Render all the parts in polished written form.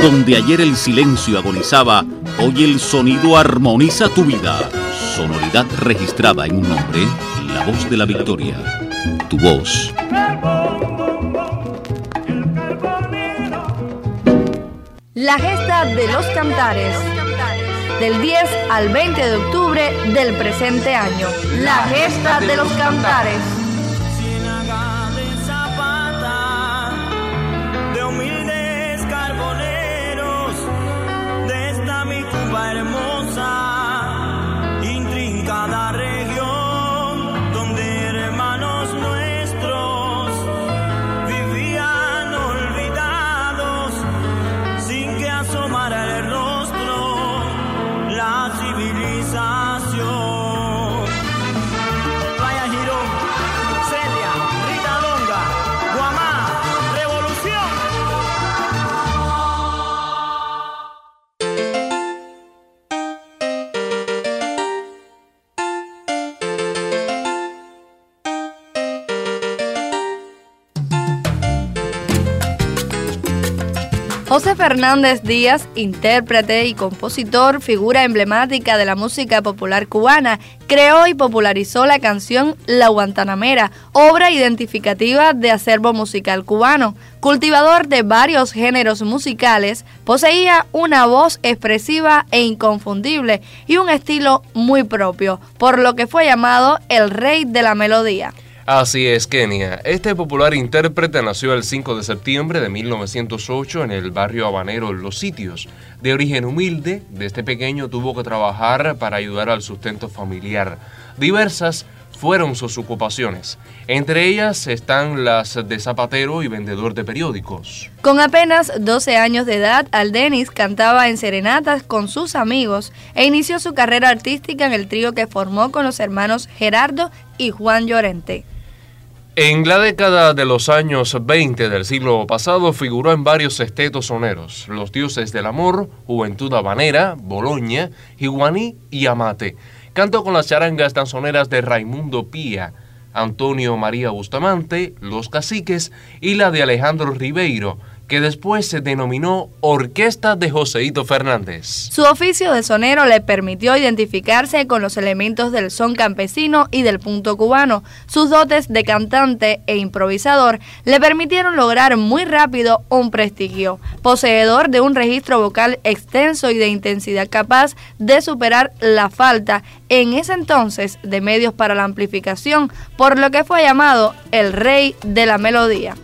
Donde ayer el silencio agonizaba, hoy el sonido armoniza tu vida. Sonoridad registrada en un nombre, la voz de la victoria. Tu voz. La gesta de los cantares. Del 10 al 20 de octubre del presente año. La gesta de los cantares. Hermosa, intrincada región donde hermanos nuestros vivían olvidados sin que asomara el rostro la civilización. Playa Girón, Celia, Rita Longa, Guamá, Revolución. José Fernández Díaz, intérprete y compositor, figura emblemática de la música popular cubana, creó y popularizó la canción La Guantanamera, obra identificativa de acervo musical cubano. Cultivador de varios géneros musicales, poseía una voz expresiva e inconfundible y un estilo muy propio, por lo que fue llamado el rey de la melodía. Así es, Kenia. Este popular intérprete nació el 5 de septiembre de 1908 en el barrio habanero Los Sitios. De origen humilde, desde pequeño tuvo que trabajar para ayudar al sustento familiar. Diversas fueron sus ocupaciones. Entre ellas están las de zapatero y vendedor de periódicos. Con apenas 12 años de edad, Aldenis cantaba en serenatas con sus amigos e inició su carrera artística en el trío que formó con los hermanos Gerardo y Juan Llorente. En la década de los años 20 del siglo pasado figuró en varios sextetos soneros: Los Dioses del Amor, Juventud Habanera, Boloña, Jiguaní y Amate. Cantó con las charangas danzoneras de Raimundo Pía, Antonio María Bustamante, Los Caciques y la de Alejandro Ribeiro, que después se denominó Orquesta de Joseito Fernández. Su oficio de sonero le permitió identificarse con los elementos del son campesino y del punto cubano. Sus dotes de cantante e improvisador le permitieron lograr muy rápido un prestigio. Poseedor de un registro vocal extenso y de intensidad capaz de superar la falta en ese entonces de medios para la amplificación, por lo que fue llamado el rey de la melodía.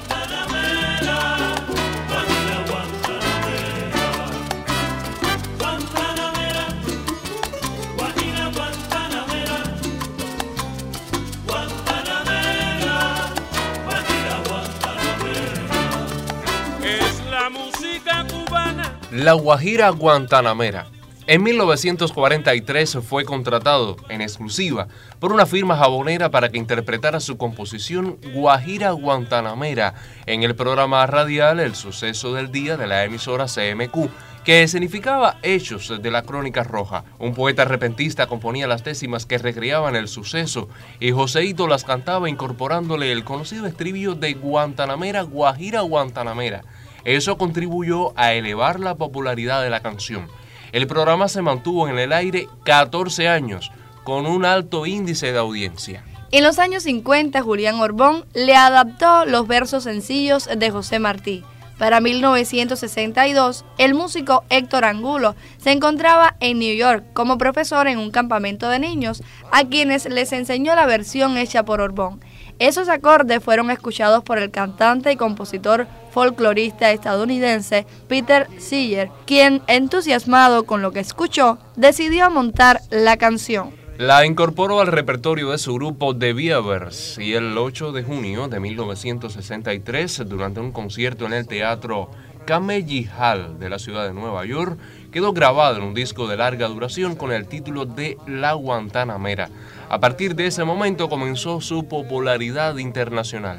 La Guajira Guantanamera. En 1943 fue contratado en exclusiva por una firma jabonera para que interpretara su composición Guajira Guantanamera en el programa radial El Suceso del Día de la emisora CMQ, que significaba Hechos de la Crónica Roja. Un poeta repentista componía las décimas que recreaban el suceso y Joseito las cantaba incorporándole el conocido estribillo de Guantanamera, Guajira Guantanamera. Eso contribuyó a elevar la popularidad de la canción. El programa se mantuvo en el aire 14 años, con un alto índice de audiencia. En los años 50, Julián Orbón le adaptó los versos sencillos de José Martí. Para 1962, el músico Héctor Angulo se encontraba en New York como profesor en un campamento de niños, a quienes les enseñó la versión hecha por Orbón. Esos acordes fueron escuchados por el cantante y compositor folclorista estadounidense Peter Seeger, quien, entusiasmado con lo que escuchó, decidió montar la canción. La incorporó al repertorio de su grupo The Beavers y el 8 de junio de 1963, durante un concierto en el Teatro Carnegie Hall de la ciudad de Nueva York, quedó grabado en un disco de larga duración con el título de La Guantanamera. A partir de ese momento comenzó su popularidad internacional.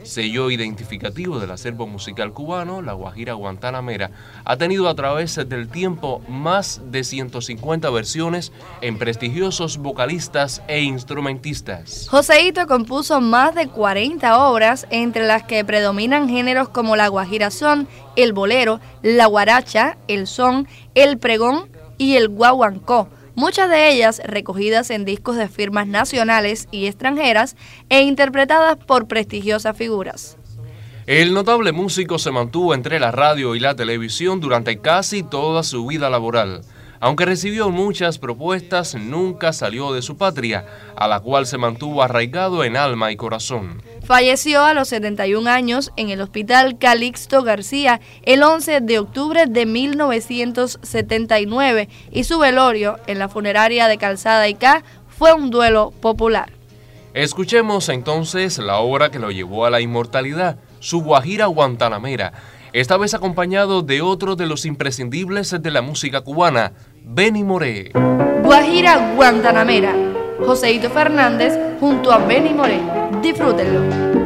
sello identificativo del acervo musical cubano, la guajira guantanamera ha tenido a través del tiempo más de 150 versiones en prestigiosos vocalistas e instrumentistas. Joseito compuso más de 40 obras, entre las que predominan géneros como la guajira son, el bolero, la guaracha, el son, el pregón y el guaguancó, muchas de ellas recogidas en discos de firmas nacionales y extranjeras e interpretadas por prestigiosas figuras. El notable músico se mantuvo entre la radio y la televisión durante casi toda su vida laboral. Aunque recibió muchas propuestas, nunca salió de su patria, a la cual se mantuvo arraigado en alma y corazón. Falleció a los 71 años en el Hospital Calixto García el 11 de octubre de 1979 y su velorio en la funeraria de Calzada Icá fue un duelo popular. Escuchemos entonces la obra que lo llevó a la inmortalidad, su guajira guantanamera, esta vez acompañado de otro de los imprescindibles de la música cubana, Benny Moré. Guajira guantanamera, Joseito Fernández junto a Benny Moré. Disfrútenlo.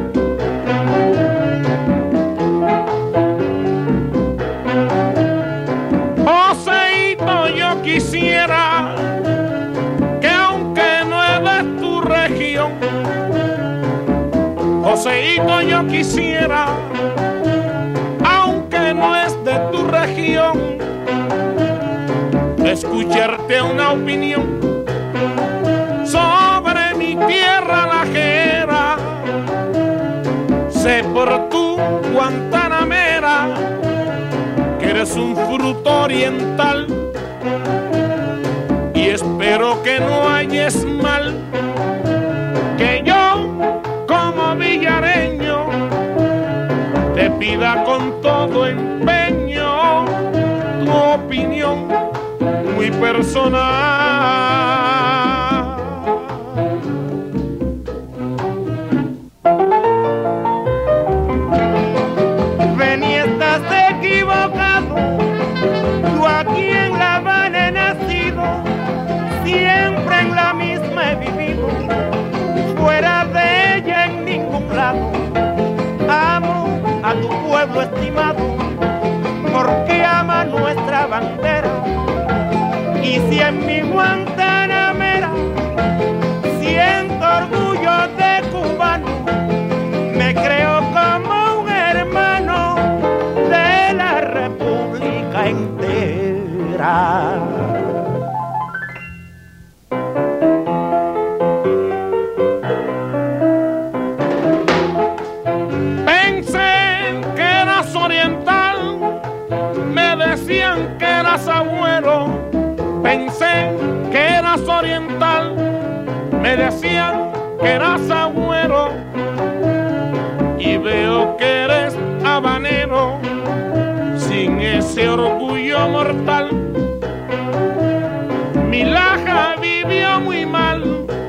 Joseito, yo quisiera que aunque no es de tu región, Joseito, yo quisiera, aunque no es de tu región, escucharte una opinión sobre mi tierra lajera. Sé por tu guantanamera que eres un fruto oriental y espero que no halles mal que yo como villareño te pida con todo empeño tu opinión muy personal. Ven y estás equivocado, yo aquí en La Habana he nacido, siempre en la misma he vivido, fuera de ella en ningún lado. Amo a tu pueblo estimado, porque ama nuestra bandera. Y si en mi Guantanamera siento orgullo de cubano, me creo como un hermano de la República entera. Pensé que eras oriental, me decían que eras agüero. Pensé que eras oriental, me decían que eras agüero, y veo que eres habanero, sin ese orgullo mortal. Mi laja vivió muy mal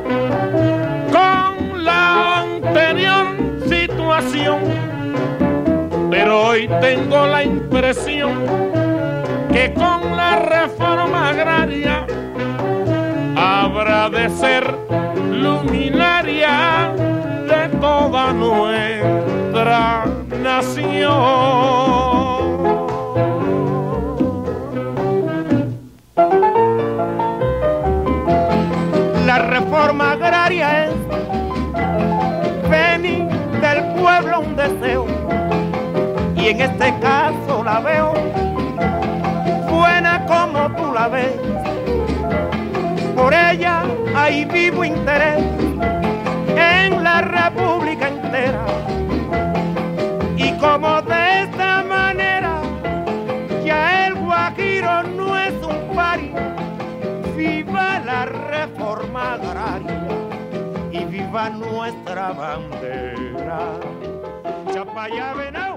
con la anterior situación, pero hoy tengo la impresión que con la reforma agraria habrá de ser luminaria de toda nuestra nación. La reforma agraria es, Benny, del pueblo un deseo, y en este caso la veo buena como tú la ves. Por ella hay vivo interés en la República entera, y como de esta manera ya el guajiro no es un pari. Viva la reforma agraria y viva nuestra bandera. Chapaya Venao.